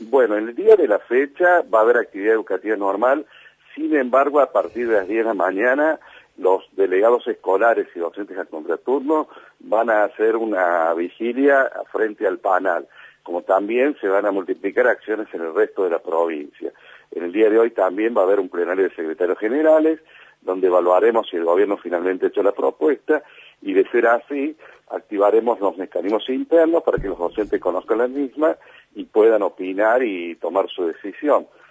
Bueno, en el día de la fecha va a haber actividad educativa normal, sin embargo, a partir de las 10 de la mañana, los delegados escolares y docentes a contraturno van a hacer una vigilia frente al Panal, como también se van a multiplicar acciones en el resto de la provincia. En el día de hoy también va a haber un plenario de secretarios generales, donde evaluaremos si el gobierno finalmente ha hecho la propuesta, y de ser así, activaremos los mecanismos internos para que los docentes conozcan la misma y puedan opinar y tomar su decisión.